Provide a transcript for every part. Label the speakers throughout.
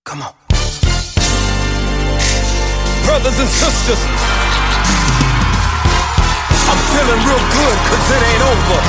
Speaker 1: Come on. Brothers and sisters, I'm feeling real good cause it ain't over.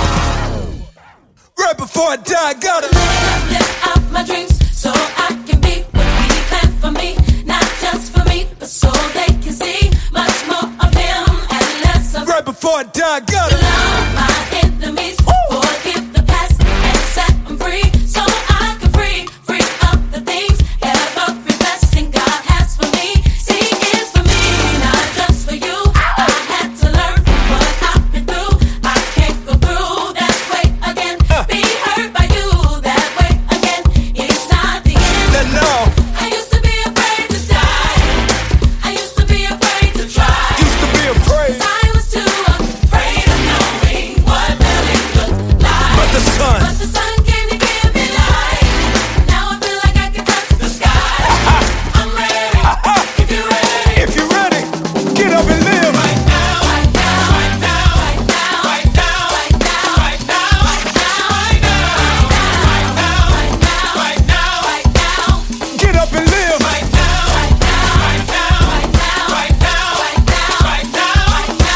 Speaker 1: Right before I die, I gotta
Speaker 2: live out my dreams so I can be what he planned for me. Not just for me, but so they can see much more of him and less of.
Speaker 1: Right before I die, I gotta
Speaker 2: love my enemies, forgive the past and set them free. So I can free up the things every blessing God has for me. See, it's for me, not just for you. I had to learn what I've been through. I can't go through that way again. Be hurt by you that way again. It's not the end.
Speaker 1: no.
Speaker 2: I used to be afraid to die. I used to be afraid to try.
Speaker 1: Used to be afraid,
Speaker 2: I was too afraid of knowing what really looked like.
Speaker 1: but the sun,
Speaker 2: But the sun came to give me light. Now I feel like I can touch the sky. I'm ready. If you're ready.
Speaker 1: if you're ready, get up and live.
Speaker 2: Right now. Right now. Right now. Right now. Right now. Right now. Right now. Right now. Right now. Right now. Right now. Right now.
Speaker 1: Get up and live.
Speaker 2: Right now. Right now. Right now. Right now. Right now. Right now. Right now.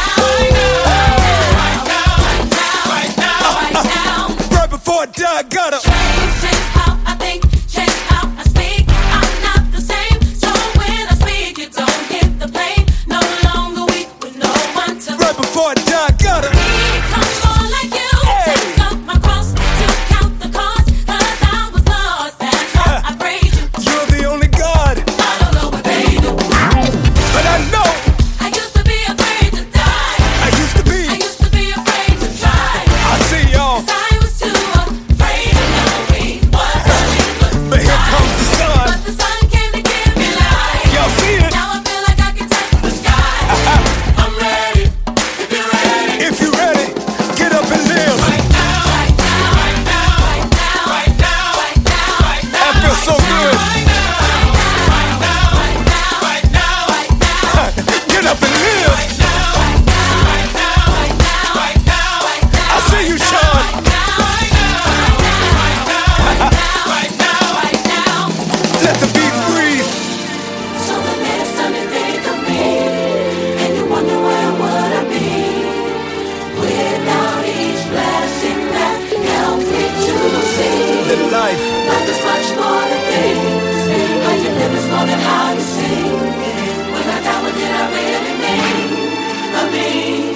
Speaker 2: Right now. Right now.
Speaker 1: Right before I die, I gotta
Speaker 2: Change how I think, change how I speak. I'm not the same, so when I speak, you don't get the blame. No longer weak with no one to
Speaker 1: right before I die, I gotta
Speaker 2: become more like you. Take up my cross to count the cost, 'cause I was lost. That's why I praise you.
Speaker 1: You're the only God,
Speaker 2: I don't know what they do.
Speaker 1: but I know
Speaker 2: I used to be afraid to die.
Speaker 1: I used to be.
Speaker 2: I used to be afraid to try.
Speaker 1: I see y'all,
Speaker 2: I was too afraid of knowing what really looked
Speaker 1: but here comes the sun.
Speaker 2: But the sun came to give me light.
Speaker 1: Y'all see it?
Speaker 2: Now I feel like I can touch the sky. I'm ready. If you're ready.
Speaker 1: If you're ready, get up and live.
Speaker 2: Right now. Right now. Right now. Right now. Right now. Right now. Right now.
Speaker 1: I feel so good.
Speaker 2: Right now. Right now. Right now. Right now. Right now.
Speaker 1: Get up and live.
Speaker 2: Right now. Right now. Right now. Right now. Right now. Right now.
Speaker 1: I see you, Sean.
Speaker 2: Right now. Right now. Right now. Right now.
Speaker 1: Let the beat breathe.
Speaker 2: So the next time you think of me and you wonder where would I be without each blessing that helped me to see
Speaker 1: The life.
Speaker 2: life is much more than things. How you live is more than how you sing. When I die, what did I really mean? I mean.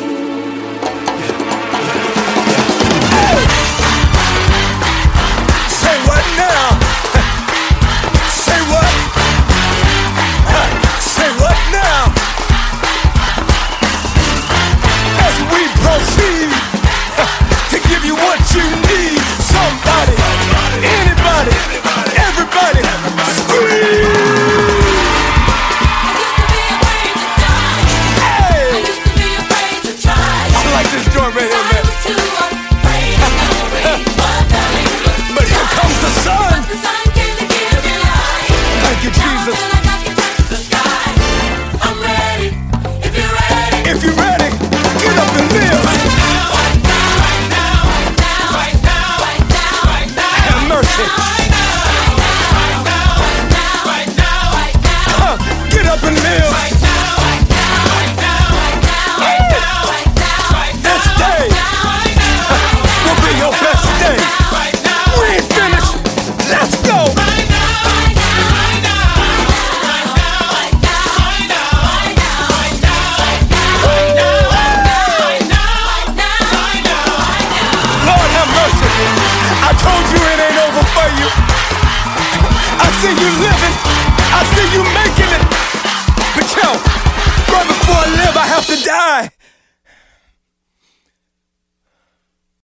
Speaker 1: Say what now? Say what? Say what now? As we proceed to give you what you need. Somebody, anybody, everybody, scream!
Speaker 2: I used to be afraid to die. I
Speaker 1: Hey!
Speaker 2: used to be afraid to try.
Speaker 1: I like this joint right here,
Speaker 2: I
Speaker 1: man.
Speaker 2: was too afraid of knowing what really looked
Speaker 1: But here comes the sun.
Speaker 2: The sun came to give me light.
Speaker 1: Thank you,
Speaker 2: Now I
Speaker 1: Jesus.
Speaker 2: feel like I can touch the sky. I'm ready. If you're ready.
Speaker 1: If you're ready, get up and live.
Speaker 2: Right now. Right now. Right now. Right now. Right now. Right now.
Speaker 1: Have mercy.
Speaker 2: Right now. Right now. Right now. Right now. Right now.
Speaker 1: Get up and live.
Speaker 2: Right now. Right now. Right now. Right now. Right now. Right now. Right now.
Speaker 1: This day
Speaker 2: Right now.
Speaker 1: will be your best day.
Speaker 2: Right now.
Speaker 1: We ain't finished. Let's go.
Speaker 2: Right now. Right now. Right now. Right now. Right now. Right now. Right now. Right now. Right now. Right now. Right now. Right now.
Speaker 1: Lord have mercy. I told you it ain't over for you. I see you living. I see you making it. But yo, right before I live, I have to die.